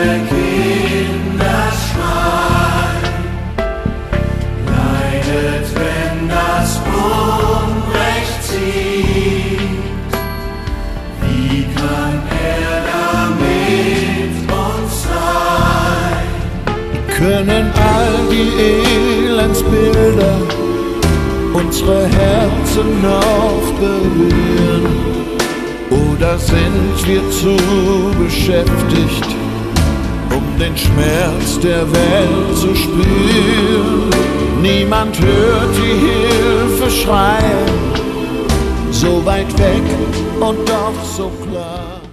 Kinderschrei leidet, wenn das Unrecht siegt. Wie kann er damit uns sein? Können all die Elendsbilder unsere Herzen noch berühren? Oder sind wir zu beschäftigt, um den Schmerz der Welt zu spüren? Niemand hört die Hilfe schreien, so weit weg und doch so klar.